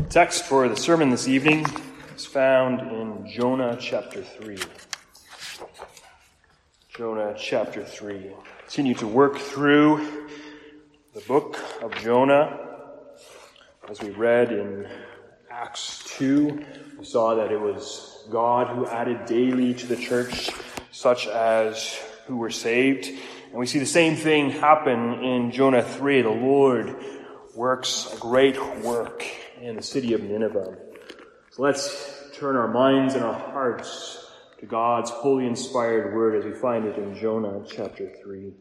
Text for the sermon this evening is found in Jonah chapter 3. Jonah chapter 3. Continue to work through the book of Jonah. As we read in Acts 2, we saw that it was God who added daily to the church such as who were saved. And we see the same thing happen in Jonah 3. The Lord works a great work in the city of Nineveh. So let's turn our minds and our hearts to God's holy inspired word as we find it in Jonah chapter 3.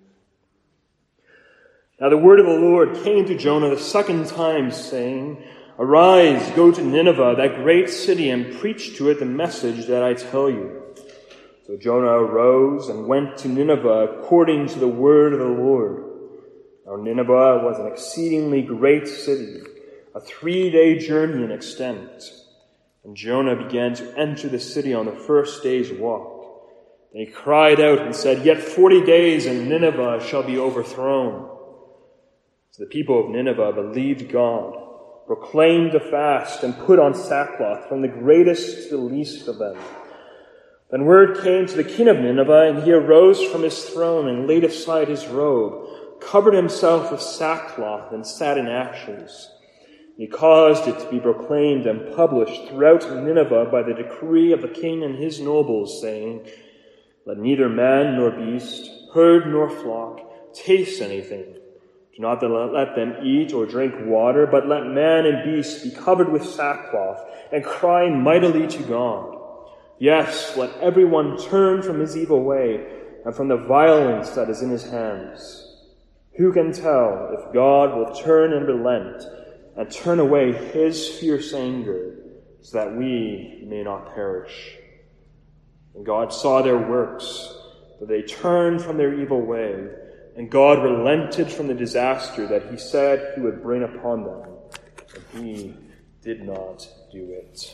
Now the word of the Lord came to Jonah the second time, saying, "Arise, go to Nineveh, that great city, and preach to it the message that I tell you." So Jonah arose and went to Nineveh according to the word of the Lord. Now Nineveh was an exceedingly great city, a 3-day journey in extent. And Jonah began to enter the city on the first day's walk. Then he cried out and said, "Yet 40 days and Nineveh shall be overthrown." So the people of Nineveh believed God, proclaimed a fast, and put on sackcloth from the greatest to the least of them. Then word came to the king of Nineveh, and he arose from his throne and laid aside his robe, covered himself with sackcloth, and sat in ashes. He caused it to be proclaimed and published throughout Nineveh by the decree of the king and his nobles, saying, "Let neither man nor beast, herd nor flock, taste anything. Do not let them eat or drink water, but let man and beast be covered with sackcloth, and cry mightily to God. Yes, let everyone turn from his evil way and from the violence that is in his hands. Who can tell if God will turn and relent and turn away his fierce anger so that we may not perish?" And God saw their works, that they turned from their evil way, and God relented from the disaster that he said he would bring upon them, and he did not do it.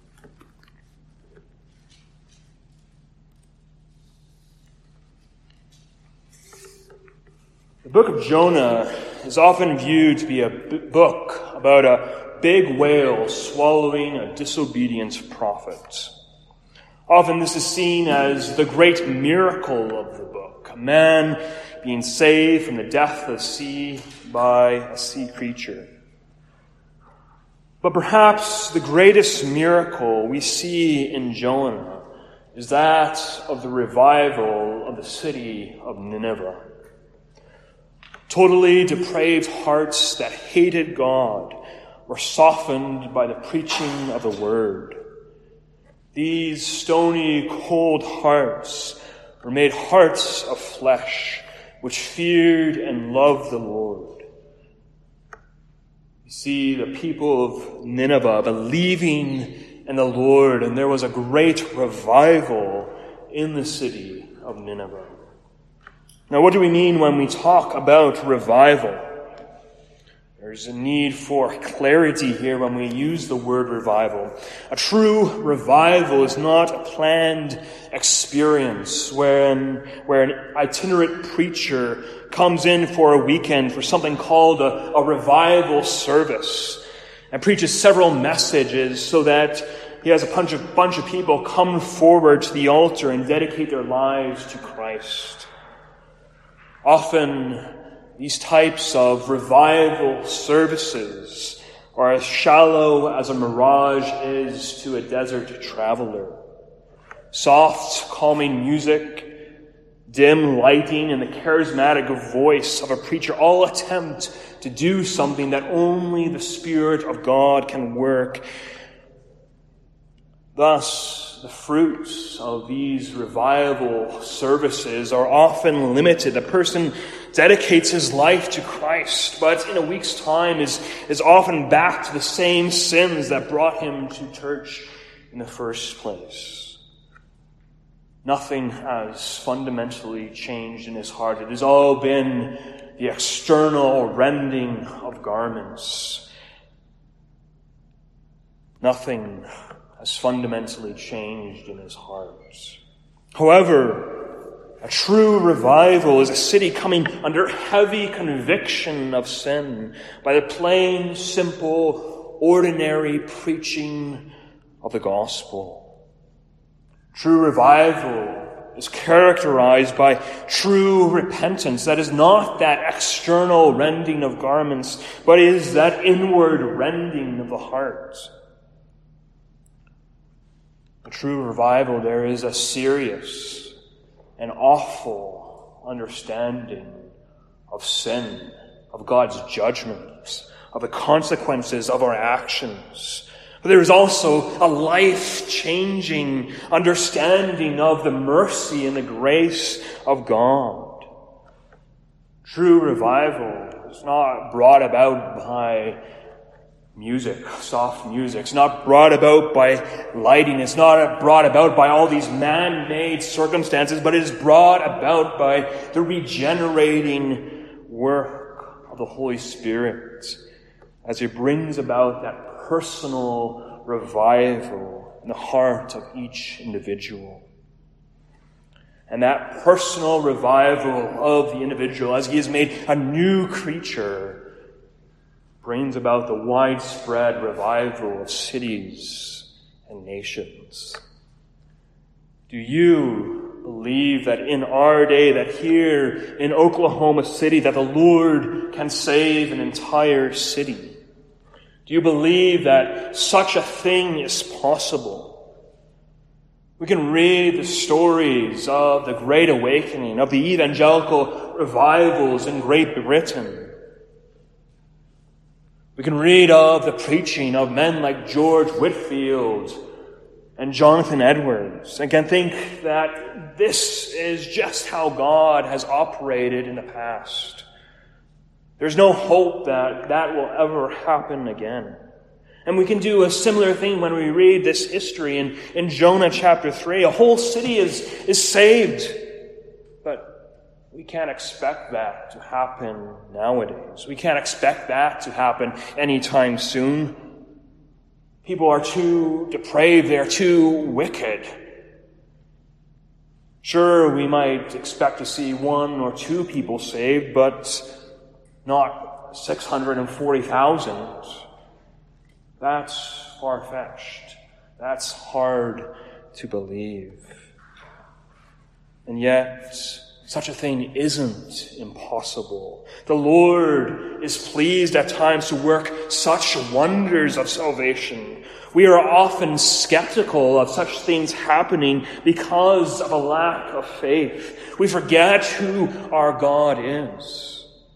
The book of Jonah is often viewed to be a book about a big whale swallowing a disobedient prophet. Often this is seen as the great miracle of the book, a man being saved from the death of the sea by a sea creature. But perhaps the greatest miracle we see in Jonah is that of the revival of the city of Nineveh. Totally depraved hearts that hated God were softened by the preaching of the word. These stony, cold hearts were made hearts of flesh, which feared and loved the Lord. You see the people of Nineveh believing in the Lord, and there was a great revival in the city of Nineveh. Now, what do we mean when we talk about revival? There's a need for clarity here when we use the word revival. A true revival is not a planned experience where an itinerant preacher comes in for a weekend for something called a revival service and preaches several messages so that he has a bunch of people come forward to the altar and dedicate their lives to Christ. Often, these types of revival services are as shallow as a mirage is to a desert traveler. Soft, calming music, dim lighting, and the charismatic voice of a preacher all attempt to do something that only the Spirit of God can work. Thus, the fruits of these revival services are often limited. The person dedicates his life to Christ, but in a week's time is often back to the same sins that brought him to church in the first place. Nothing has fundamentally changed in his heart. It has all been the external rending of garments. Nothing has fundamentally changed in his heart. However, a true revival is a city coming under heavy conviction of sin by the plain, simple, ordinary preaching of the gospel. True revival is characterized by true repentance. That is not that external rending of garments, but is that inward rending of the heart. A true revival, there is a serious and awful understanding of sin, of God's judgment, of the consequences of our actions. But there is also a life-changing understanding of the mercy and the grace of God. True revival is not brought about by music, soft music. It's not brought about by lighting. It's not brought about by all these man-made circumstances, but it is brought about by the regenerating work of the Holy Spirit as He brings about that personal revival in the heart of each individual. And that personal revival of the individual, as he is made a new creature, brings about the widespread revival of cities and nations. Do you believe that in our day, that here in Oklahoma City, that the Lord can save an entire city? Do you believe that such a thing is possible? We can read the stories of the Great Awakening, of the evangelical revivals in Great Britain. We can read of the preaching of men like George Whitefield and Jonathan Edwards, and can think that this is just how God has operated in the past. There's no hope that that will ever happen again. And we can do a similar thing when we read this history in Jonah chapter 3. A whole city is saved. But we can't expect that to happen nowadays. We can't expect that to happen anytime soon. People are too depraved. They're too wicked. Sure, we might expect to see 1 or 2 people saved, but not 640,000. That's far-fetched. That's hard to believe. And yet, such a thing isn't impossible. The Lord is pleased at times to work such wonders of salvation. We are often skeptical of such things happening because of a lack of faith. We forget who our God is.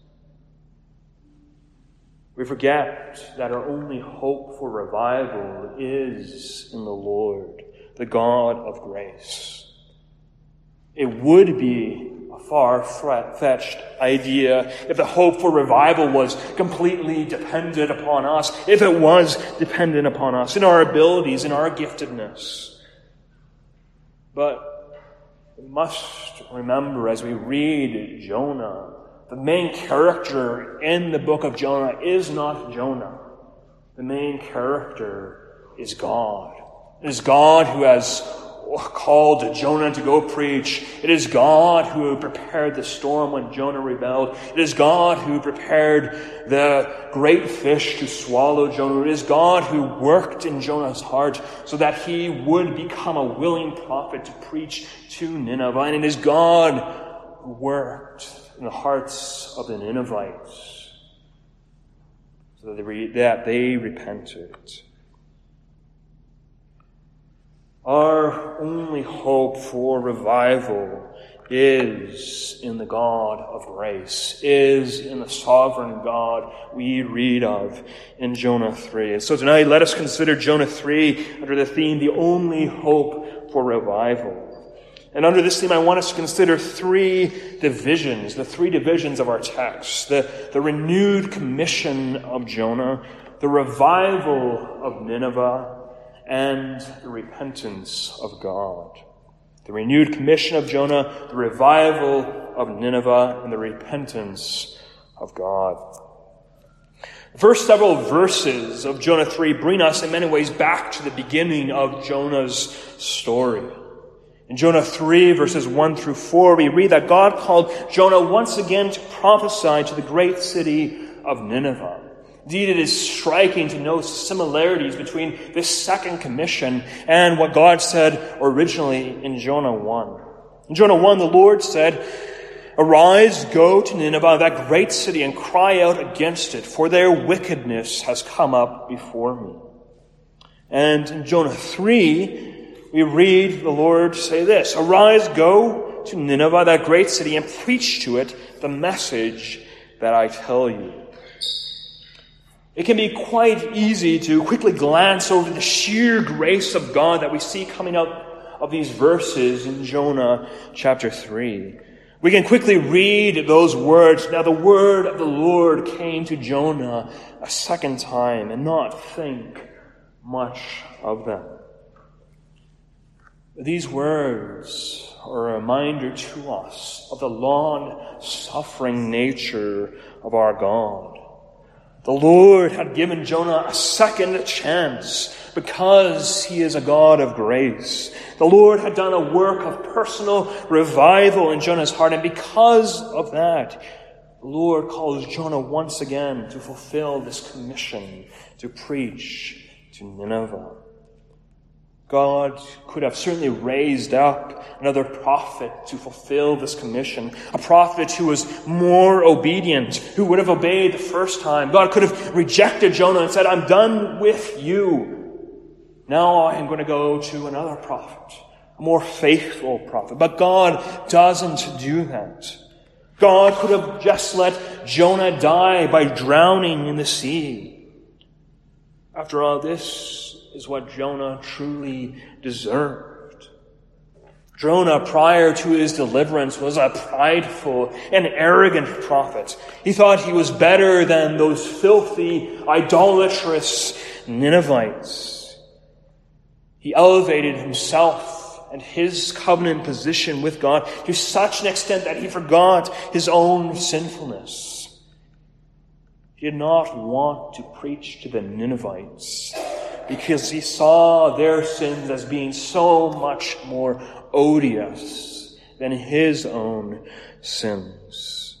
We forget that our only hope for revival is in the Lord, the God of grace. It would be a far-fetched idea if the hope for revival was completely dependent upon us, if it was dependent upon us, in our abilities, in our giftedness. But we must remember as we read Jonah, the main character in the book of Jonah is not Jonah. The main character is God. It is God who has called Jonah to go preach. It is God who prepared the storm when Jonah rebelled. It is God who prepared the great fish to swallow Jonah. It is God who worked in Jonah's heart so that he would become a willing prophet to preach to Nineveh. And it is God who worked in the hearts of the Ninevites so that they repented. Our only hope for revival is in the God of grace, is in the sovereign God we read of in Jonah 3. And so tonight, let us consider Jonah 3 under the theme, the only hope for revival. And under this theme, I want us to consider 3 divisions, the 3 divisions of our text. The renewed commission of Jonah, the revival of Nineveh, and the repentance of God. The renewed commission of Jonah, the revival of Nineveh, and the repentance of God. The first several verses of Jonah 3 bring us in many ways back to the beginning of Jonah's story. In Jonah 3, verses 1 through 4, we read that God called Jonah once again to prophesy to the great city of Nineveh. Indeed, it is striking to note similarities between this second commission and what God said originally in Jonah 1. In Jonah 1, the Lord said, "Arise, go to Nineveh, that great city, and cry out against it, for their wickedness has come up before me." And in Jonah 3, we read the Lord say this, "Arise, go to Nineveh, that great city, and preach to it the message that I tell you." It can be quite easy to quickly glance over the sheer grace of God that we see coming out of these verses in Jonah chapter 3. We can quickly read those words, "Now the word of the Lord came to Jonah a second time," and not think much of them. These words are a reminder to us of the long-suffering nature of our God. The Lord had given Jonah a second chance because he is a God of grace. The Lord had done a work of personal revival in Jonah's heart, and because of that, the Lord calls Jonah once again to fulfill this commission to preach to Nineveh. God could have certainly raised up another prophet to fulfill this commission, a prophet who was more obedient, who would have obeyed the first time. God could have rejected Jonah and said, "I'm done with you. Now I am going to go to another prophet, a more faithful prophet." But God doesn't do that. God could have just let Jonah die by drowning in the sea. After all, this is what Jonah truly deserved. Jonah, prior to his deliverance, was a prideful and arrogant prophet. He thought he was better than those filthy, idolatrous Ninevites. He elevated himself and his covenant position with God to such an extent that he forgot his own sinfulness. He did not want to preach to the Ninevites because he saw their sins as being so much more odious than his own sins.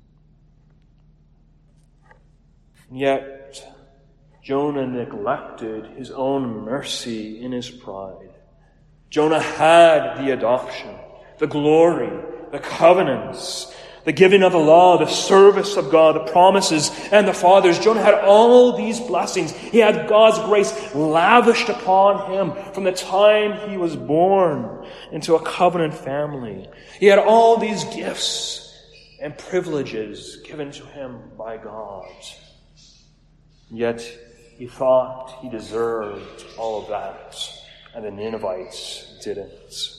And yet, Jonah neglected his own mercy in his pride. Jonah had the adoption, the glory, the covenants, the giving of the law, the service of God, the promises, and the fathers. Jonah had all these blessings. He had God's grace lavished upon him from the time he was born into a covenant family. He had all these gifts and privileges given to him by God. Yet he thought he deserved all of that, and the Ninevites didn't.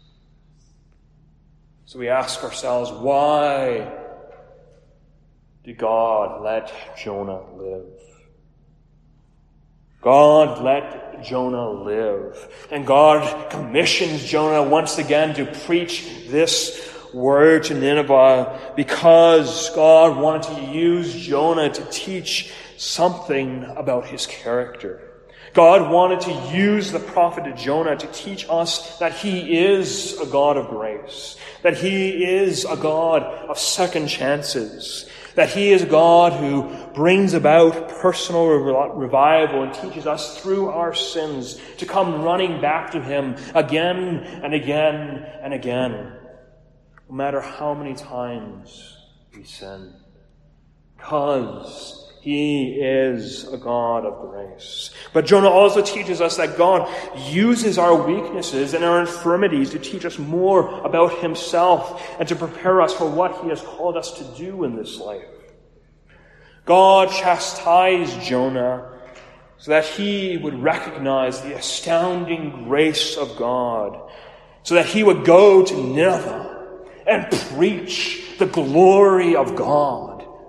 So we ask ourselves, why did God let Jonah live? God let Jonah live. And God commissions Jonah once again to preach this word to Nineveh because God wanted to use Jonah to teach something about his character. God wanted to use the prophet Jonah to teach us that he is a God of grace, that he is a God of second chances, that he is a God who brings about personal revival and teaches us through our sins to come running back to him again and again and again, no matter how many times we sin, because he is a God of grace. But Jonah also teaches us that God uses our weaknesses and our infirmities to teach us more about himself and to prepare us for what he has called us to do in this life. God chastised Jonah so that he would recognize the astounding grace of God, so that he would go to Nineveh and preach the glory of God.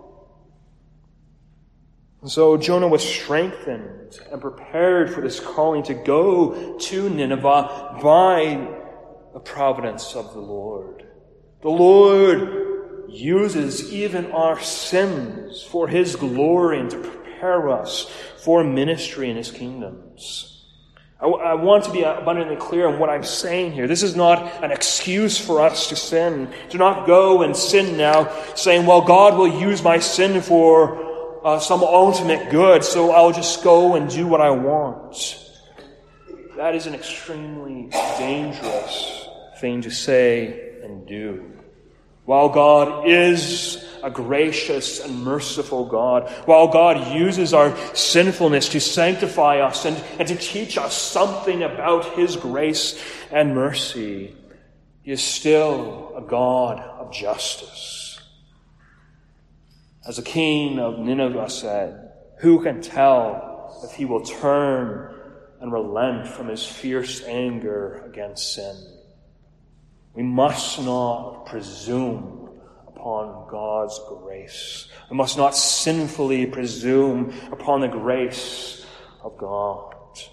And so Jonah was strengthened and prepared for this calling to go to Nineveh by the providence of the Lord. The Lord uses even our sins for his glory and to prepare us for ministry in his kingdoms. I want to be abundantly clear on what I'm saying here. This is not an excuse for us to sin. Do not go and sin now, saying, well, God will use my sin for some ultimate good, so I'll just go and do what I want. That is an extremely dangerous thing to say and do. While God is a gracious and merciful God, while God uses our sinfulness to sanctify us and to teach us something about His grace and mercy, He is still a God of justice. As the king of Nineveh said, who can tell if he will turn and relent from his fierce anger against sin? We must not presume upon God's grace. We must not sinfully presume upon the grace of God.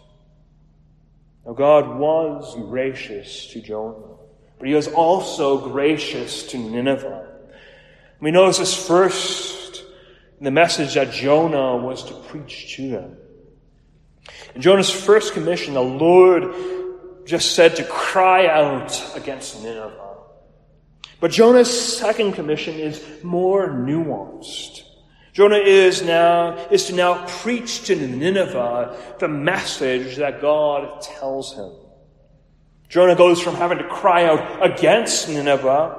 Now, God was gracious to Jonah, but He was also gracious to Nineveh. We notice this first in the message that Jonah was to preach to them. In Jonah's first commission, the Lord just said to cry out against Nineveh. But Jonah's second commission is more nuanced. Jonah is to now preach to Nineveh the message that God tells him. Jonah goes from having to cry out against Nineveh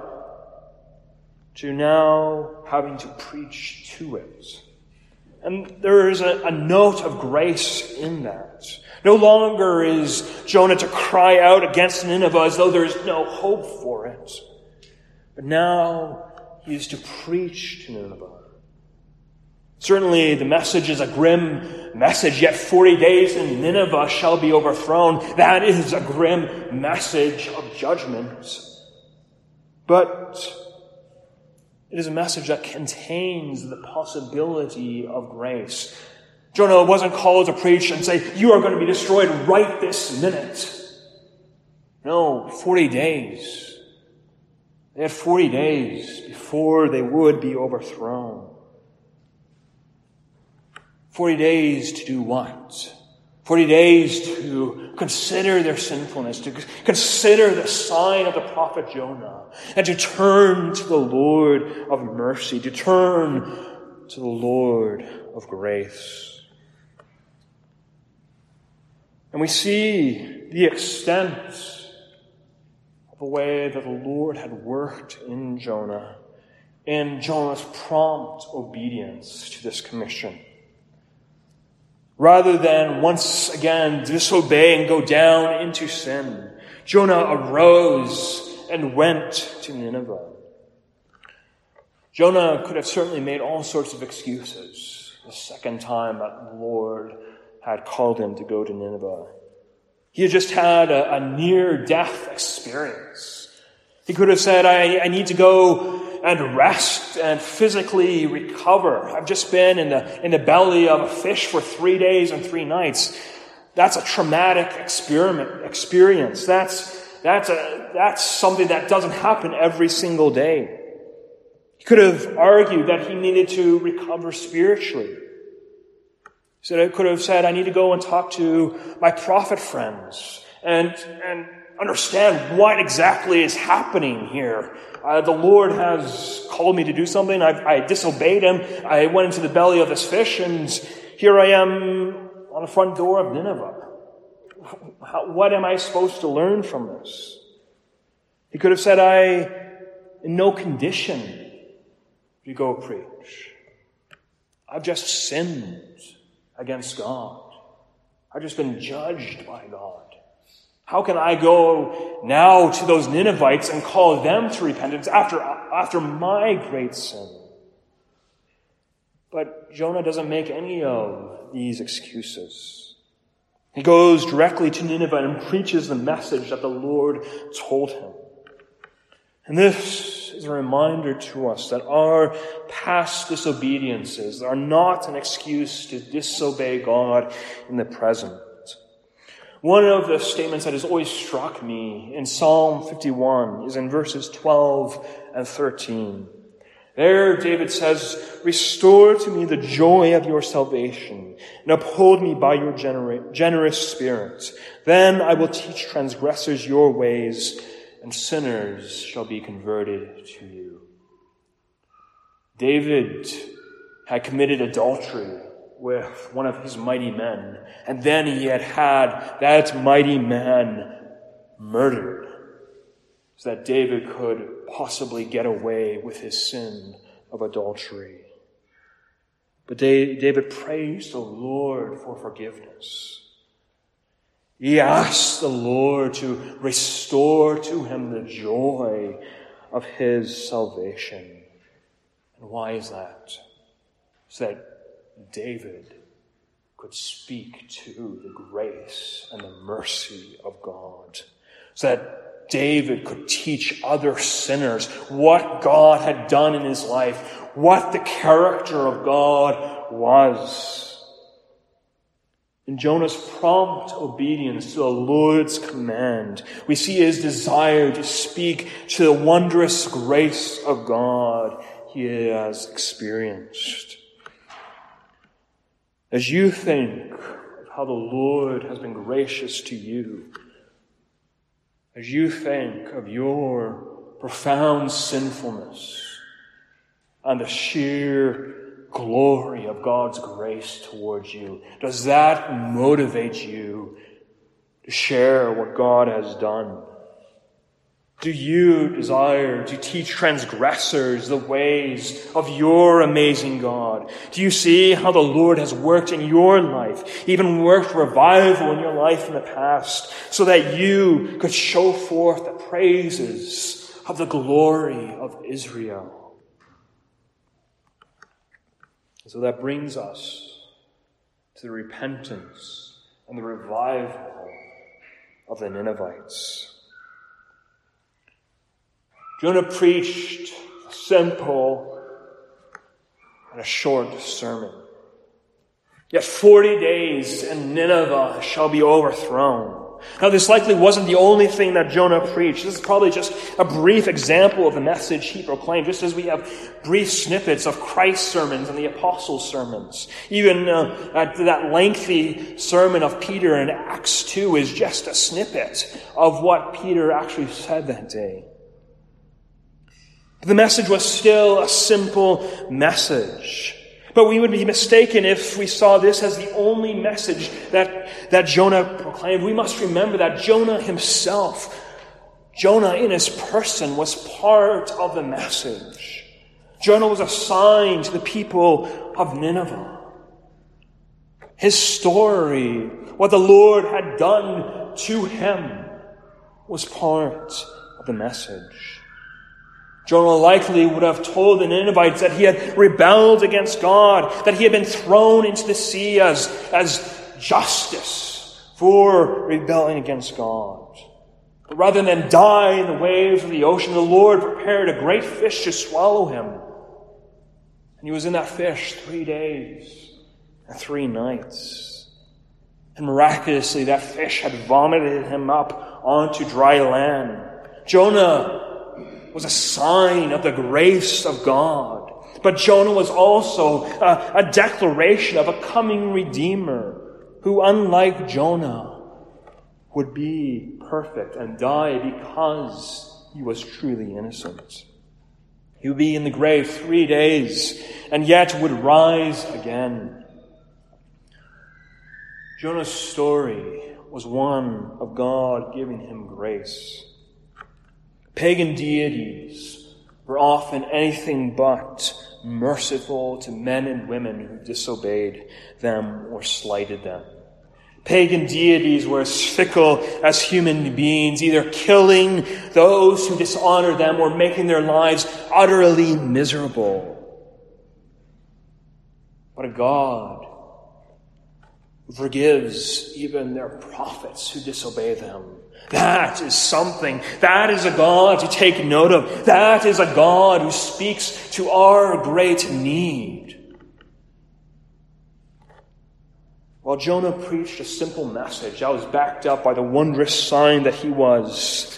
to now having to preach to it. And there is a note of grace in that. No longer is Jonah to cry out against Nineveh as though there is no hope for it. But now he is to preach to Nineveh. Certainly the message is a grim message, yet 40 days and Nineveh shall be overthrown. That is a grim message of judgment. But it is a message that contains the possibility of grace. Jonah wasn't called to preach and say, you are going to be destroyed right this minute. No, 40 days. They had 40 days before they would be overthrown. 40 days to do what? 40 days to consider their sinfulness, to consider the sign of the prophet Jonah, and to turn to the Lord of mercy, to turn to the Lord of grace. And we see the extent of the way that the Lord had worked in Jonah, in Jonah's prompt obedience to this commission. Rather than once again disobey and go down into sin, Jonah arose and went to Nineveh. Jonah could have certainly made all sorts of excuses the second time that the Lord had called him to go to Nineveh. He had just had a near-death experience. He could have said, I need to go and rest and physically recover. I've just been in the belly of a fish for 3 days and 3 nights. That's a traumatic experience. That's something that doesn't happen every single day. He could have argued that he needed to recover spiritually. He could have said, I need to go and talk to my prophet friends and understand what exactly is happening here. The Lord has called me to do something. I disobeyed Him. I went into the belly of this fish, and here I am on the front door of Nineveh. What am I supposed to learn from this? He could have said, I'm in no condition to go preach. I've just sinned against God. I've just been judged by God. How can I go now to those Ninevites and call them to repentance after my great sin? But Jonah doesn't make any of these excuses. He goes directly to Nineveh and preaches the message that the Lord told him. And this is a reminder to us that our past disobediences are not an excuse to disobey God in the present. One of the statements that has always struck me in Psalm 51 is in verses 12 and 13. There, David says, restore to me the joy of your salvation and uphold me by your generous spirit. Then I will teach transgressors your ways, and sinners shall be converted to you. David had committed adultery with one of his mighty men, and then he had that mighty man murdered so that David could possibly get away with his sin of adultery. But David prays the Lord for forgiveness. He asks the Lord to restore to him the joy of his salvation. And why is that? So that David could speak to the grace and the mercy of God. So that David could teach other sinners what God had done in his life, what the character of God was. In Jonah's prompt obedience to the Lord's command, we see his desire to speak to the wondrous grace of God he has experienced. As you think of how the Lord has been gracious to you, as you think of your profound sinfulness and the sheer glory of God's grace towards you, does that motivate you to share what God has done? Do you desire to teach transgressors the ways of your amazing God? Do you see how the Lord has worked in your life, even worked revival in your life in the past, so that you could show forth the praises of the glory of Israel? So that brings us to the repentance and the revival of the Ninevites. Jonah preached a simple and a short sermon. Yet 40 days and Nineveh shall be overthrown. Now, this likely wasn't the only thing that Jonah preached. This is probably just a brief example of the message he proclaimed, just as we have brief snippets of Christ's sermons and the apostles' sermons. Even that lengthy sermon of Peter in Acts 2 is just a snippet of what Peter actually said that day. But the message was still a simple message. But we would be mistaken if we saw this as the only message that Jonah proclaimed. We must remember that Jonah himself, Jonah in his person, was part of the message. Jonah was assigned to the people of Nineveh. His story, what the Lord had done to him, was part of the message. Jonah likely would have told the Ninevites that he had rebelled against God, that he had been thrown into the sea as justice for rebelling against God. But rather than die in the waves of the ocean, the Lord prepared a great fish to swallow him. And he was in that fish 3 days and 3 nights. And miraculously, that fish had vomited him up onto dry land. Jonah was a sign of the grace of God. But Jonah was also a declaration of a coming Redeemer who, unlike Jonah, would be perfect and die because he was truly innocent. He would be in the grave 3 days and yet would rise again. Jonah's story was one of God giving him grace. Pagan deities were often anything but merciful to men and women who disobeyed them or slighted them. Pagan deities were as fickle as human beings, either killing those who dishonored them or making their lives utterly miserable. But a God who forgives even their prophets who disobey them. That is something. That is a God to take note of. That is a God who speaks to our great need. While Jonah preached a simple message that was backed up by the wondrous sign that he was,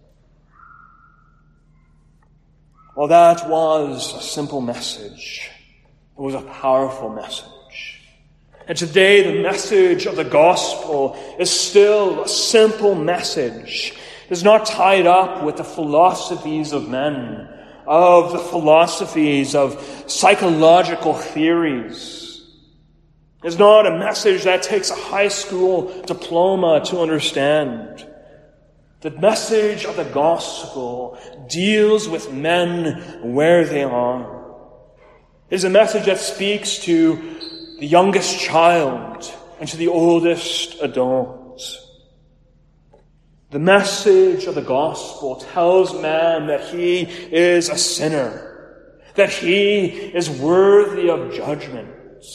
while that was a simple message, it was a powerful message. And today the message of the gospel is still a simple message. It is not tied up with the philosophies of men, of the philosophies, of psychological theories. It's not a message that takes a high school diploma to understand. The message of the gospel deals with men where they are. It is a message that speaks to the youngest child and to the oldest adult. The message of the gospel tells man that he is a sinner, that he is worthy of judgment,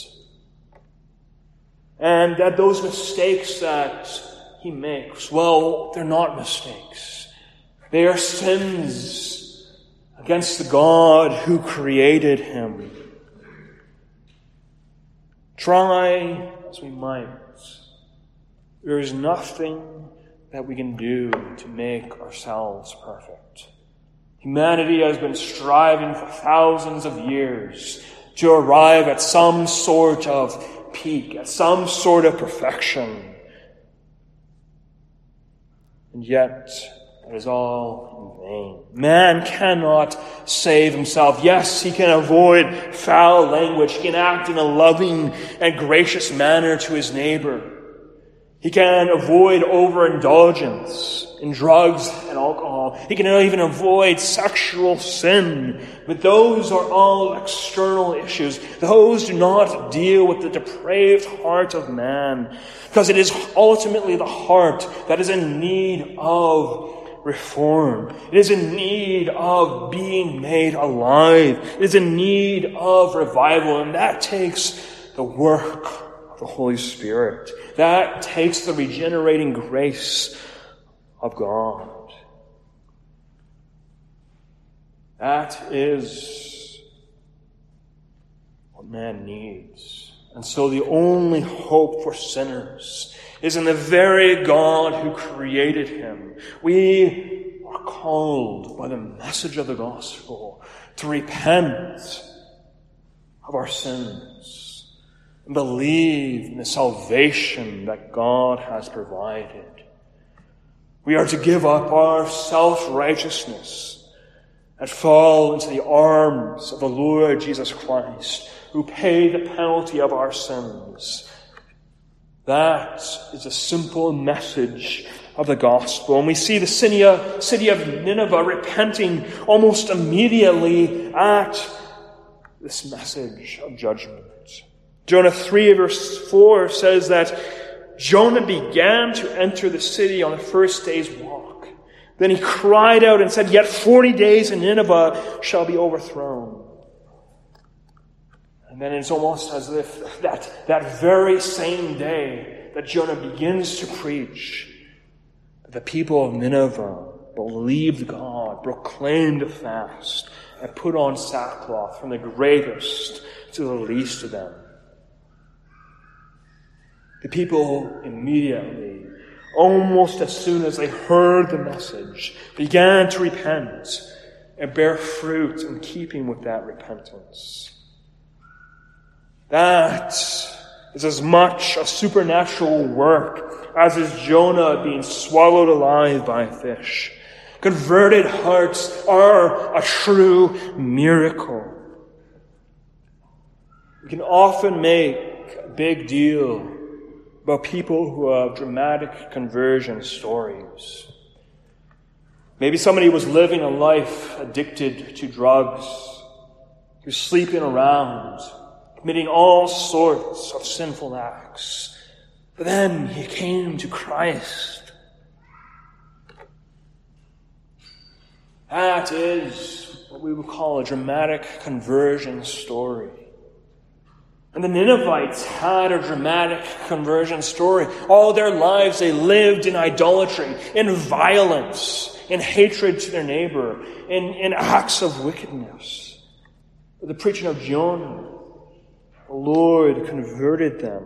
and that those mistakes that he makes, well, they're not mistakes. They are sins against the God who created him. Try as we might, there is nothing that we can do to make ourselves perfect. Humanity has been striving for thousands of years to arrive at some sort of peak, at some sort of perfection. And yet, it is all in vain. Man cannot save himself. Yes, he can avoid foul language. He can act in a loving and gracious manner to his neighbor. He can avoid overindulgence in drugs and alcohol. He can even avoid sexual sin. But those are all external issues. Those do not deal with the depraved heart of man, because it is ultimately the heart that is in need of reform. It is in need of being made alive. It is in need of revival, and that takes the work of the Holy Spirit. That takes the regenerating grace of God. That is what man needs. And so the only hope for sinners is in the very God who created him. We are called by the message of the gospel to repent of our sins and believe in the salvation that God has provided. We are to give up our self-righteousness and fall into the arms of the Lord Jesus Christ, who paid the penalty of our sins. That is a simple message of the gospel. And we see the city of Nineveh repenting almost immediately at this message of judgment. Jonah 3 verse 4 says that Jonah began to enter the city on the first day's walk. Then he cried out and said, "Yet 40 days and Nineveh shall be overthrown." And then it's almost as if that very same day that Jonah begins to preach, the people of Nineveh believed God, proclaimed a fast, and put on sackcloth from the greatest to the least of them. The people immediately, almost as soon as they heard the message, began to repent and bear fruit in keeping with that repentance. That is as much a supernatural work as is Jonah being swallowed alive by a fish. Converted hearts are a true miracle. We can often make a big deal about people who have dramatic conversion stories. Maybe somebody was living a life addicted to drugs, who's sleeping around, committing all sorts of sinful acts. But then he came to Christ. That is what we would call a dramatic conversion story. And the Ninevites had a dramatic conversion story. All their lives they lived in idolatry, in violence, in hatred to their neighbor, in acts of wickedness. But the preaching of Jonah, the Lord converted them.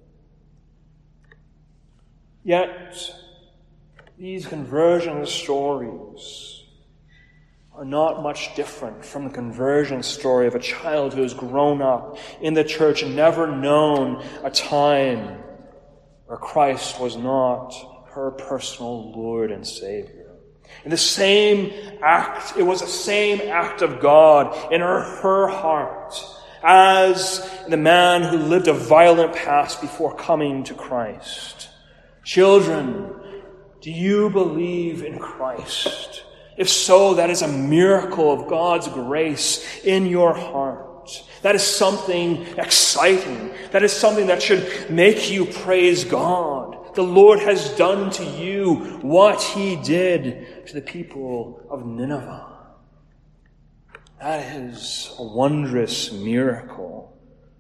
Yet, these conversion stories are not much different from the conversion story of a child who has grown up in the church and never known a time where Christ was not her personal Lord and Savior. In the same act, it was the same act of God in her heart as the man who lived a violent past before coming to Christ. Children, do you believe in Christ? If so, that is a miracle of God's grace in your heart. That is something exciting. That is something that should make you praise God. The Lord has done to you what He did to the people of Nineveh. That is a wondrous miracle.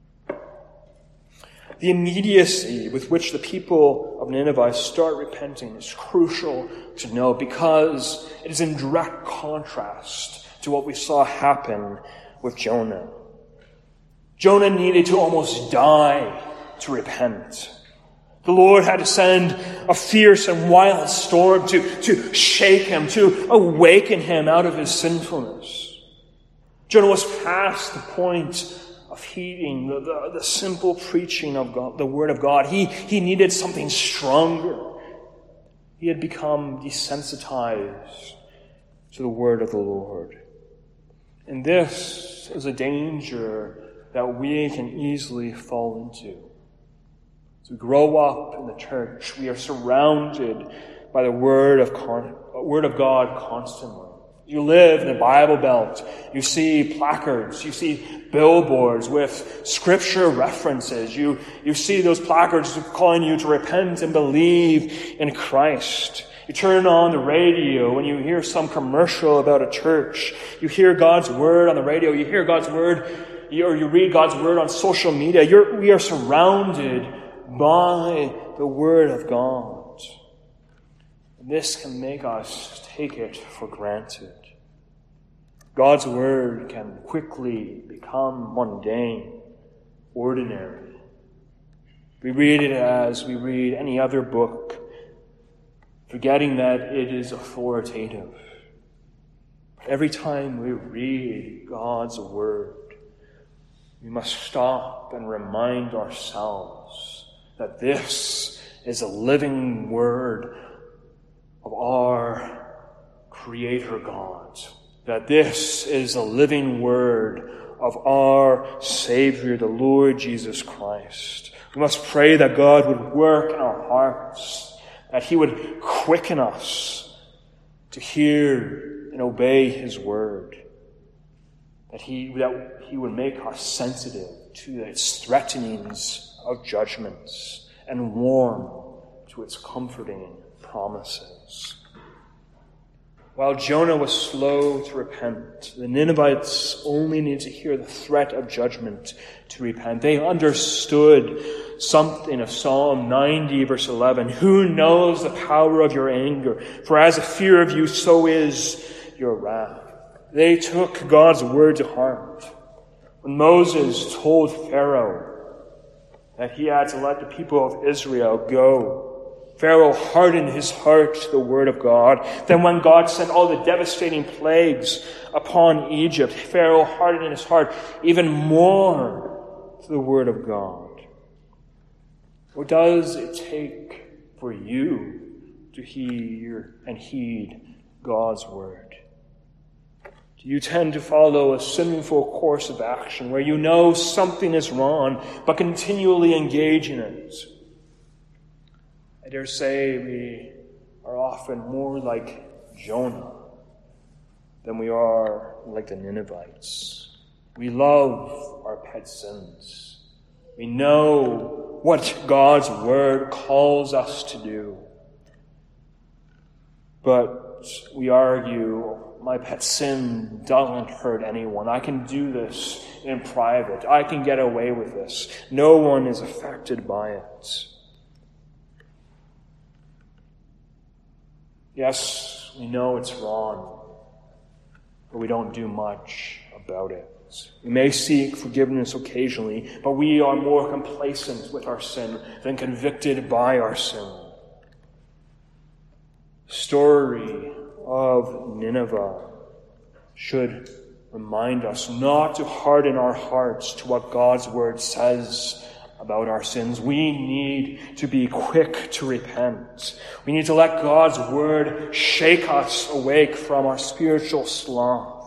The immediacy with which the people of Nineveh start repenting is crucial to know because it is in direct contrast to what we saw happen with Jonah. Jonah needed to almost die to repent. The Lord had to send a fierce and wild storm to shake him, to awaken him out of his sinfulness. Jonah was past the point of heeding the simple preaching of God, the Word of God. He needed something stronger. He had become desensitized to the Word of the Lord. And this is a danger that we can easily fall into. As we grow up in the church, we are surrounded by the Word of God constantly. You live in the Bible Belt. You see placards. You see billboards with Scripture references. You see those placards calling you to repent and believe in Christ. You turn on the radio and you hear some commercial about a church. You hear God's Word on the radio. You hear God's Word, or you read God's Word on social media. We are surrounded by the Word of God. And this can make us take it for granted. God's Word can quickly become mundane, ordinary. We read it as we read any other book, forgetting that it is authoritative. Every time we read God's Word, we must stop and remind ourselves that this is a living Word of our Creator God. That this is a living Word of our Savior, the Lord Jesus Christ. We must pray that God would work in our hearts, that He would quicken us to hear and obey His Word, that He would make us sensitive to its threatenings of judgments and warm to its comforting promises. While Jonah was slow to repent, the Ninevites only needed to hear the threat of judgment to repent. They understood something of Psalm 90, verse 11. Who knows the power of your anger? For as a fear of you, so is your wrath. They took God's word to heart. When Moses told Pharaoh that he had to let the people of Israel go, Pharaoh hardened his heart to the word of God. Then when God sent all the devastating plagues upon Egypt, Pharaoh hardened his heart even more to the word of God. What does it take for you to hear and heed God's word? Do you tend to follow a sinful course of action where you know something is wrong but continually engage in it? I dare say we are often more like Jonah than we are like the Ninevites. We love our pet sins. We know what God's word calls us to do. But we argue, my pet sin doesn't hurt anyone. I can do this in private. I can get away with this. No one is affected by it. Yes, we know it's wrong, but we don't do much about it. We may seek forgiveness occasionally, but we are more complacent with our sin than convicted by our sin. The story of Nineveh should remind us not to harden our hearts to what God's word says about our sins. We need to be quick to repent. We need to let God's word shake us awake from our spiritual sloth.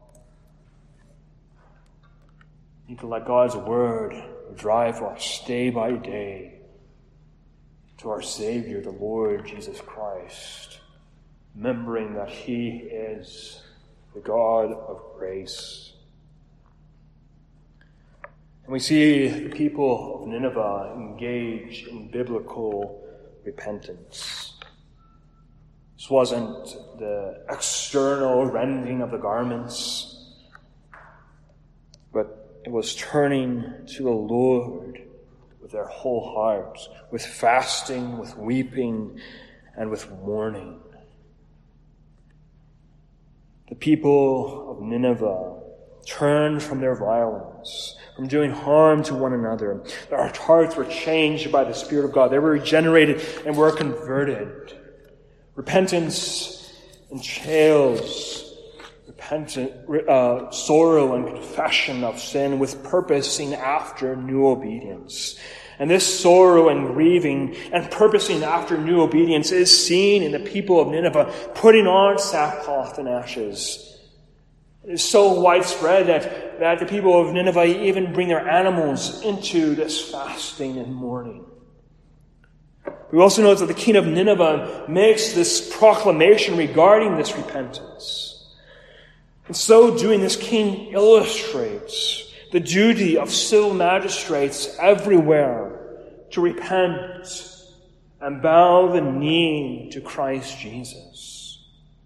We need to let God's word drive us day by day to our Savior, the Lord Jesus Christ, remembering that He is the God of grace. And we see the people of Nineveh engage in biblical repentance. This wasn't the external rending of the garments, but it was turning to the Lord with their whole hearts, with fasting, with weeping, and with mourning. The people of Nineveh turned from their violence, from doing harm to one another. Their hearts were changed by the Spirit of God. They were regenerated and were converted. Repentance entails sorrow and confession of sin with purposing after new obedience. And this sorrow and grieving and purposing after new obedience is seen in the people of Nineveh putting on sackcloth and ashes. It is so widespread that the people of Nineveh even bring their animals into this fasting and mourning. We also notice that the king of Nineveh makes this proclamation regarding this repentance. In so doing, this king illustrates the duty of civil magistrates everywhere to repent and bow the knee to Christ Jesus.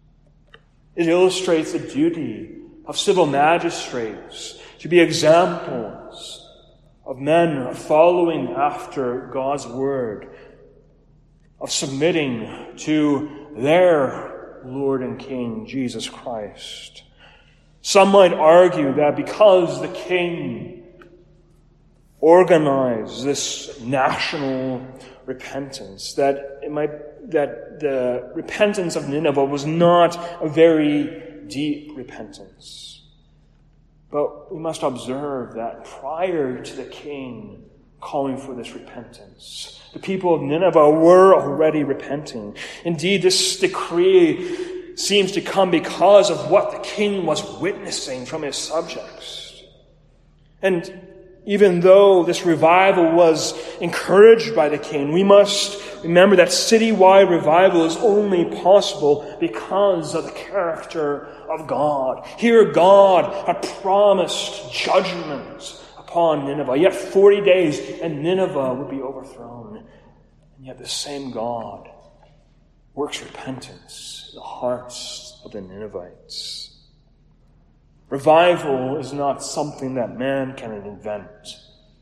It illustrates the duty of civil magistrates to be examples of men following after God's word, of submitting to their Lord and King, Jesus Christ. Some might argue that because the king organized this national repentance, that the repentance of Nineveh was not a very deep repentance. But we must observe that prior to the king calling for this repentance, the people of Nineveh were already repenting. Indeed, this decree seems to come because of what the king was witnessing from his subjects. And even though this revival was encouraged by the king, we must remember that citywide revival is only possible because of the character of God. Here God had promised judgment upon Nineveh. Yet 40 days and Nineveh would be overthrown. And yet the same God works repentance in the hearts of the Ninevites. Revival is not something that man can invent.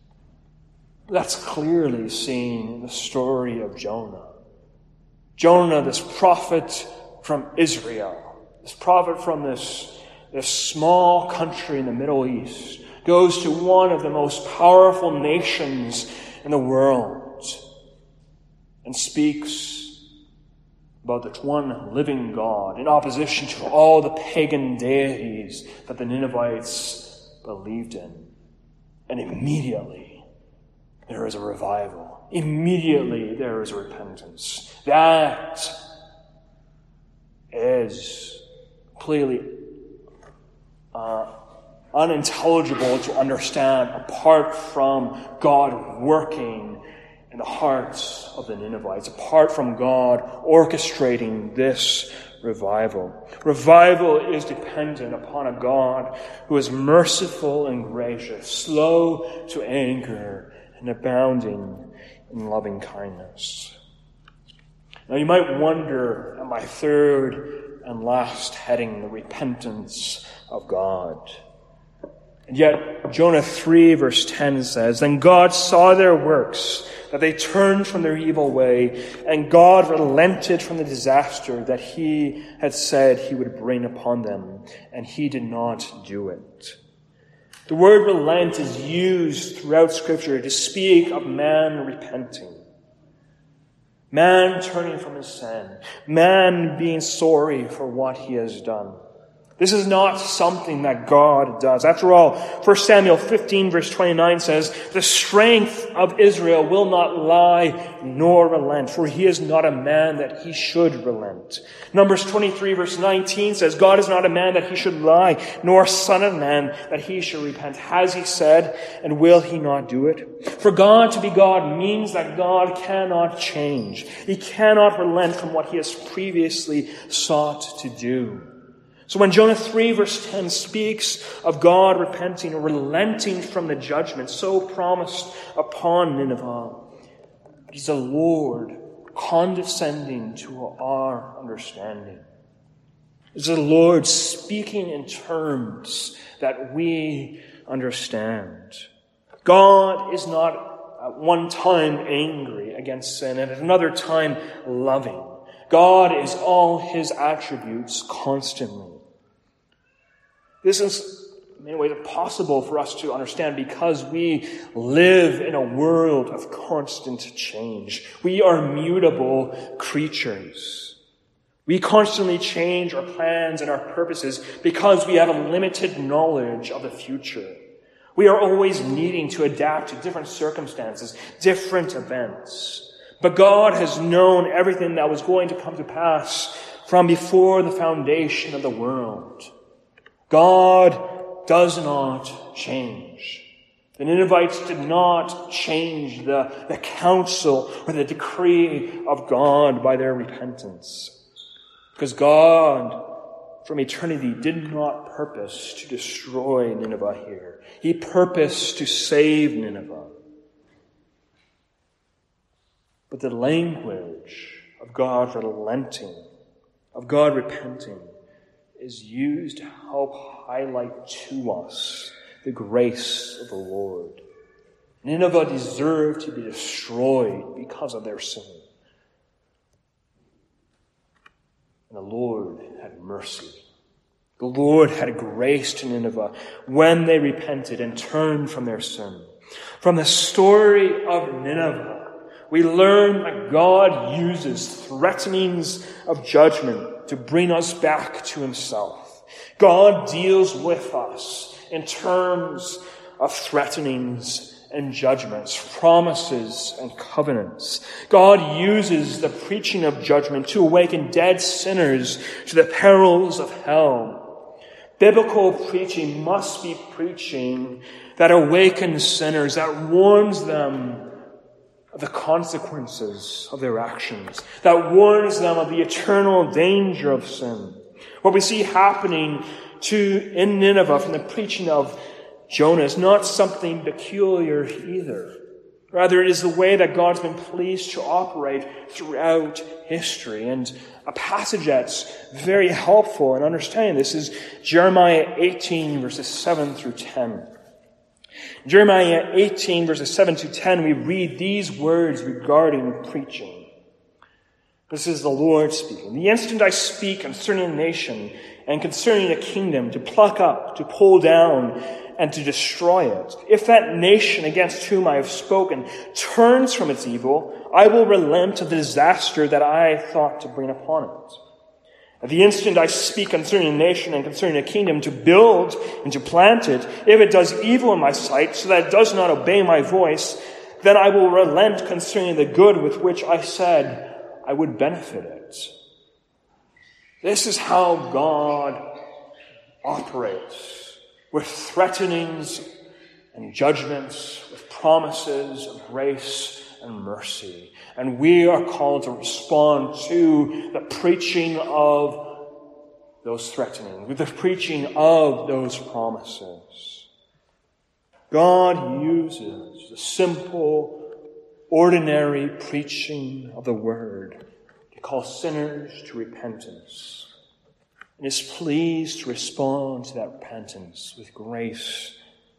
That's clearly seen in the story of Jonah. Jonah, this prophet from Israel, this prophet from this small country in the Middle East, goes to one of the most powerful nations in the world and speaks about the one living God in opposition to all the pagan deities that the Ninevites believed in. And immediately there is a revival. Immediately there is a repentance. That is clearly unintelligible to understand apart from God working in the hearts of the Ninevites, apart from God orchestrating this revival. Revival is dependent upon a God who is merciful and gracious, slow to anger, and abounding in loving kindness. Now you might wonder at my third and last heading, the repentance of God. And yet, Jonah 3 verse 10 says, "Then God saw their works, that they turned from their evil way, and God relented from the disaster that he had said he would bring upon them, and he did not do it." The word relent is used throughout Scripture to speak of man repenting. Man turning from his sin. Man being sorry for what he has done. This is not something that God does. After all, 1 Samuel 15 verse 29 says, "The strength of Israel will not lie nor relent, for he is not a man that he should relent." Numbers 23 verse 19 says, "God is not a man that he should lie, nor a son of man that he should repent. Has he said, and will he not do it?" For God to be God means that God cannot change. He cannot relent from what he has previously sought to do. So when Jonah 3 verse 10 speaks of God repenting or relenting from the judgment so promised upon Nineveh, it is the Lord condescending to our understanding. It is the Lord speaking in terms that we understand. God is not at one time angry against sin and at another time loving. God is all his attributes constantly. This is, in many ways, impossible for us to understand because we live in a world of constant change. We are mutable creatures. We constantly change our plans and our purposes because we have a limited knowledge of the future. We are always needing to adapt to different circumstances, different events. But God has known everything that was going to come to pass from before the foundation of the world. God does not change. The Ninevites did not change the counsel or the decree of God by their repentance. Because God, from eternity, did not purpose to destroy Nineveh here. He purposed to save Nineveh. But the language of God relenting, of God repenting, is used to help highlight to us the grace of the Lord. Nineveh deserved to be destroyed because of their sin. And the Lord had mercy. The Lord had grace to Nineveh when they repented and turned from their sin. From the story of Nineveh, we learn that God uses threatenings of judgment to bring us back to himself. God deals with us in terms of threatenings and judgments, promises and covenants. God uses the preaching of judgment to awaken dead sinners to the perils of hell. Biblical preaching must be preaching that awakens sinners, that warns them of the consequences of their actions, that warns them of the eternal danger of sin. What we see happening in Nineveh from the preaching of Jonah is not something peculiar either. Rather, it is the way that God's been pleased to operate throughout history. And a passage that's very helpful in understanding this is Jeremiah 18, verses 7 through 10. Jeremiah 18, verses 7 to 10, we read these words regarding preaching. This is the Lord speaking. "The instant I speak concerning a nation and concerning a kingdom, to pluck up, to pull down, and to destroy it, if that nation against whom I have spoken turns from its evil, I will relent of the disaster that I thought to bring upon it. At the instant I speak concerning a nation and concerning a kingdom, to build and to plant it, if it does evil in my sight, so that it does not obey my voice, then I will relent concerning the good with which I said I would benefit it." This is how God operates, with threatenings and judgments, with promises of grace and mercy. And we are called to respond to the preaching of those threatenings, with the preaching of those promises. God uses the simple, ordinary preaching of the word to call sinners to repentance, and is pleased to respond to that repentance with grace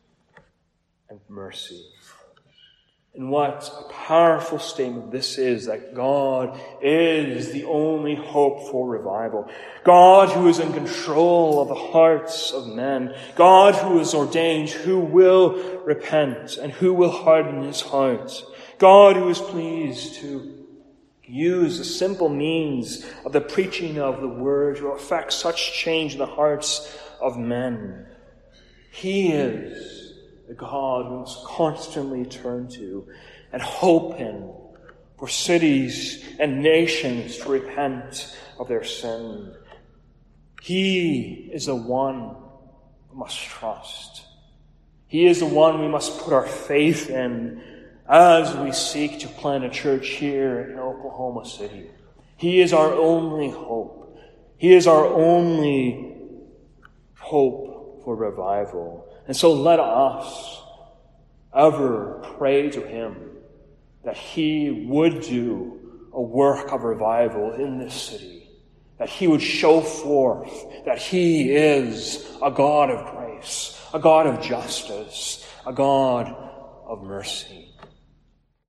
and mercy. And what a powerful statement this is, that God is the only hope for revival. God who is in control of the hearts of men. God who is ordained who will repent and who will harden his heart. God who is pleased to use the simple means of the preaching of the word to effect such change in the hearts of men. He is the God we must constantly turn to and hope in for cities and nations to repent of their sin. He is the one we must trust. He is the one we must put our faith in as we seek to plant a church here in Oklahoma City. He is our only hope. He is our only hope for revival. And so let us ever pray to Him that He would do a work of revival in this city, that He would show forth that He is a God of grace, a God of justice, a God of mercy.